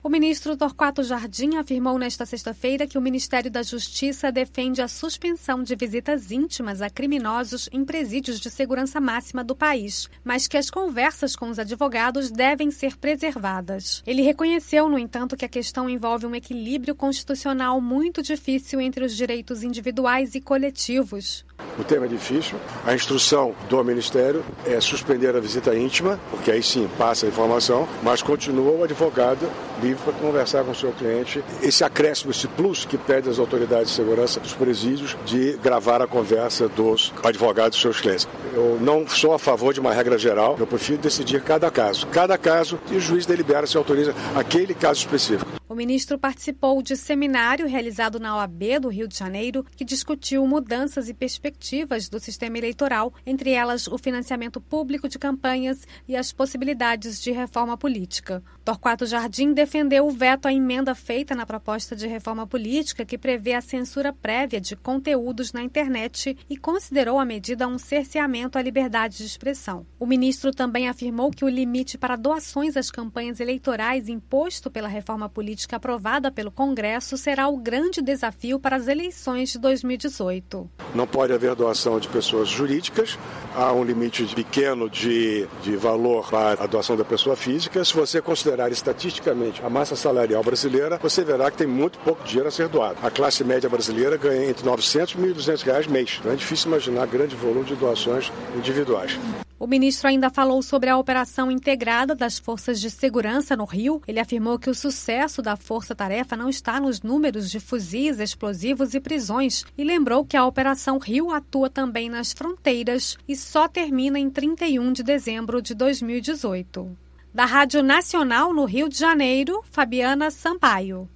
O ministro Torquato Jardim afirmou nesta sexta-feira que o Ministério da Justiça defende a suspensão de visitas íntimas a criminosos em presídios de segurança máxima do país, mas que as conversas com os advogados devem ser preservadas. Ele reconheceu, no entanto, que a questão envolve um equilíbrio constitucional muito difícil entre os direitos individuais e coletivos. O tema é difícil. A instrução do Ministério é suspender a visita íntima, porque aí sim passa a informação, mas continua o advogado livre para conversar com o seu cliente. Esse acréscimo, esse plus que pede às autoridades de segurança dos presídios de gravar a conversa dos advogados dos seus clientes. Eu não sou a favor de uma regra geral, eu prefiro decidir cada caso. Cada caso, e o juiz delibera se autoriza aquele caso específico. O ministro participou de seminário realizado na OAB do Rio de Janeiro, que discutiu mudanças e perspectivas do sistema eleitoral, entre elas o financiamento público de campanhas e as possibilidades de reforma política. Torquato Jardim defendeu o veto à emenda feita na proposta de reforma política que prevê a censura prévia de conteúdos na internet e considerou a medida um cerceamento à liberdade de expressão. O ministro também afirmou que o limite para doações às campanhas eleitorais imposto pela reforma política aprovada pelo Congresso será o grande desafio para as eleições de 2018. Não pode haver doação de pessoas jurídicas, há um limite pequeno de valor para a doação da pessoa física. Se você considerar estatisticamente a massa salarial brasileira, você verá que tem muito pouco dinheiro a ser doado. A classe média brasileira ganha entre R$900 e R$1.200 mês. Não é difícil imaginar grande volume de doações individuais. O ministro ainda falou sobre a operação integrada das forças de segurança no Rio. Ele afirmou que o sucesso da força-tarefa não está nos números de fuzis, explosivos e prisões e lembrou que a Operação Rio atua também nas fronteiras e só termina em 31 de dezembro de 2018. Da Rádio Nacional no Rio de Janeiro, Fabiana Sampaio.